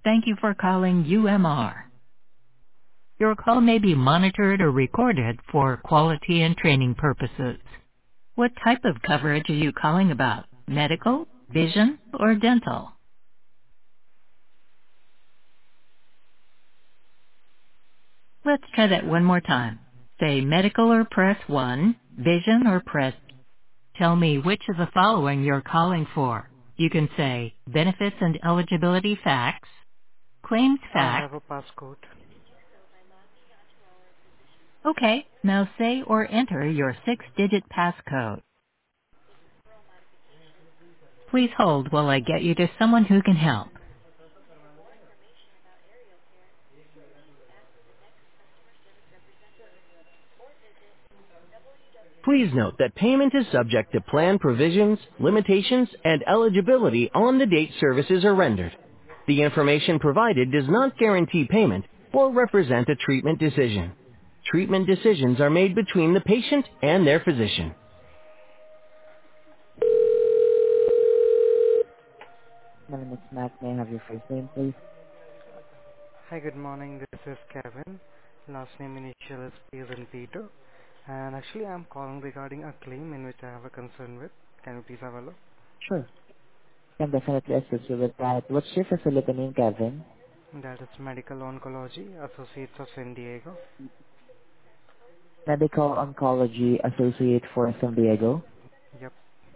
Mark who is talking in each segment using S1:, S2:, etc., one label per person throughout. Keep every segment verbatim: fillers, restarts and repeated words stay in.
S1: Thank you for calling U M R. Your call may be monitored or recorded for quality and training purposes. What type of coverage are you calling about? Medical, vision, or dental? Let's try that one more time. Say medical or press one, vision or press. Tell me which of the following you're calling for. You can say benefits and eligibility facts, claims
S2: I have
S1: facts.
S2: a passcode.
S1: Okay, now say or enter your six-digit passcode. Please hold while I get you to someone who can help. Please note that payment is subject to plan provisions, limitations, and eligibility on the date services are rendered. The information provided does not guarantee payment or represent a treatment decision. Treatment decisions are made between the patient and their physician. My name is Matt. May I have your first name, please?
S2: Hi, good morning. This is Kevin. Last name initial is P as in Peter. And actually, I'm calling regarding a claim in which I have a concern with. Can you please have a look?
S1: Sure. Can definitely assist you with that. What's your facility name, Kevin?
S2: That is Medical Oncology Associates of San Diego.
S1: Medical Oncology Associate for San Diego.
S2: Yep.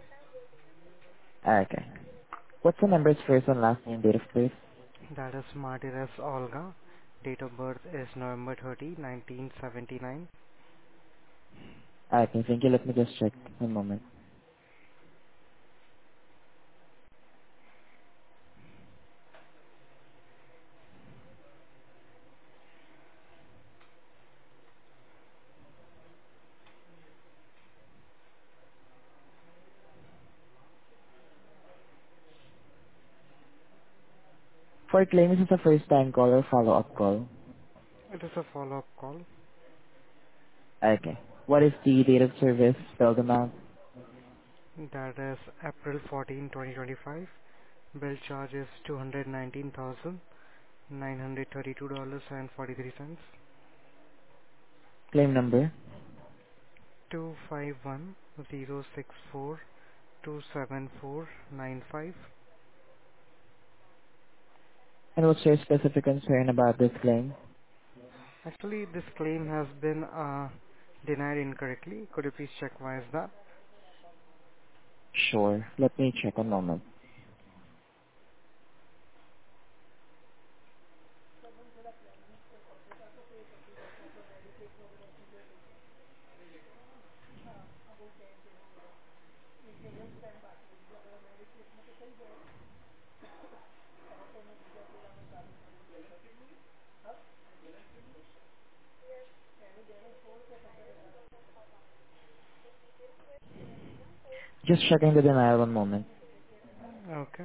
S1: Okay. What's the member's first and last name, date of birth?
S2: That is Martinez Olga. Date of birth is November thirtieth, nineteen seventy-nine.
S1: Okay, thank you. Let me just check. One moment. For claim, this is a first-time call or follow-up call.
S2: It is a follow-up call.
S1: Okay. What is the date of service, spelled amount,
S2: That is April fourteenth, twenty twenty-five. Bill charge is two hundred nineteen thousand nine hundred thirty-two dollars and forty-three cents.
S1: claim number,
S2: Two five one zero six four two seven four nine five.
S1: and what's your specific concern about this claim?
S2: Actually, this claim has been uh, denied incorrectly. Could you please check why is that?
S1: Sure. Let me check one moment. Just checking the denial, one moment.
S2: Okay.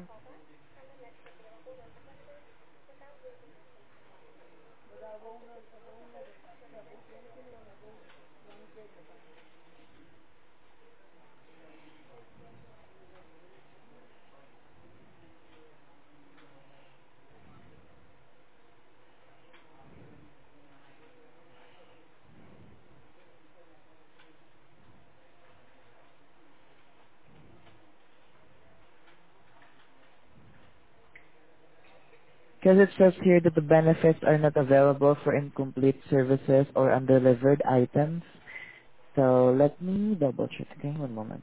S1: Because it says here that the benefits are not available for incomplete services or undelivered items. So let me double check. Okay, one moment.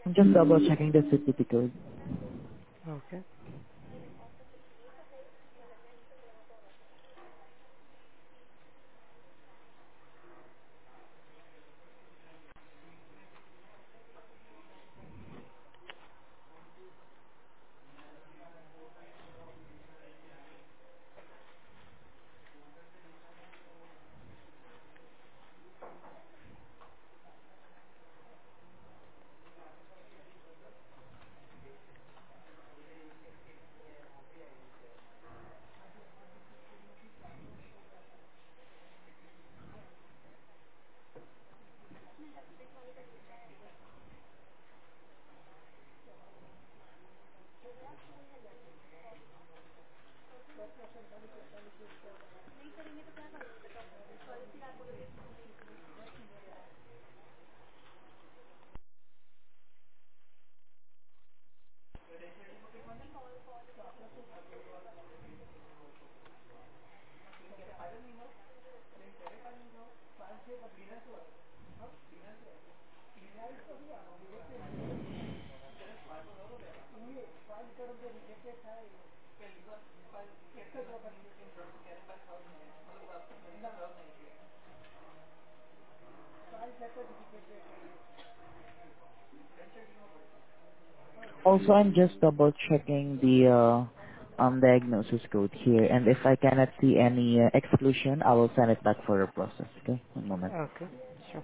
S3: I'm just double checking the C P T code.
S2: Okay.
S3: Also, I'm just double checking the uh, um, diagnosis code here, and if I cannot see any uh, exclusion, I will send it back for a process. Okay, one moment.
S2: Okay. Sure.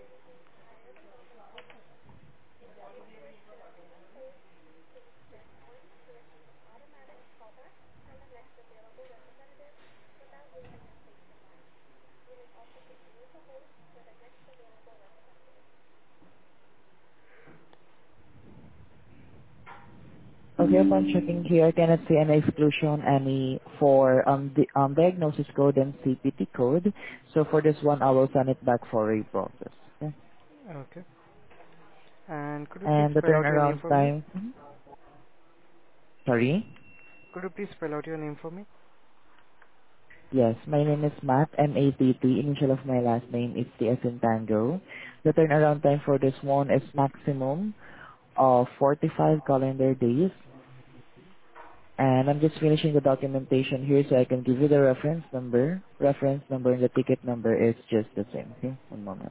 S3: Okay, upon checking here, I cannot see any exclusion, any for um the um diagnosis code and C P T code. So for this one, I will send it back for a process. Okay,
S2: Okay. And could you please
S3: and the
S2: spell out your name
S3: turnaround
S2: for me?
S3: time. Mhm. Sorry.
S2: Could you please spell out your name for me?
S3: Yes, my name is Matt, M A T T. Initial of my last name is T as in Tango. The turnaround time for this one is maximum of forty-five calendar days. And I'm just finishing the documentation here so I can give you the reference number. Reference number and the ticket number is just the same. Okay, one moment.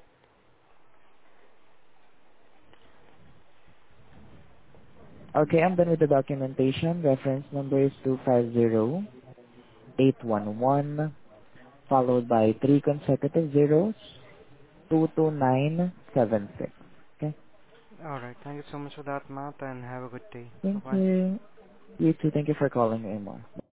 S3: Okay, I'm done with the documentation. Reference number is two five zero eight one one, followed by three consecutive zeros, two two nine seven six. Okay,
S2: Alright. Thank you so much for that, Matt, and have a good day.
S3: thank
S2: Bye-bye.
S3: you. You too. Thank you for calling, Amor.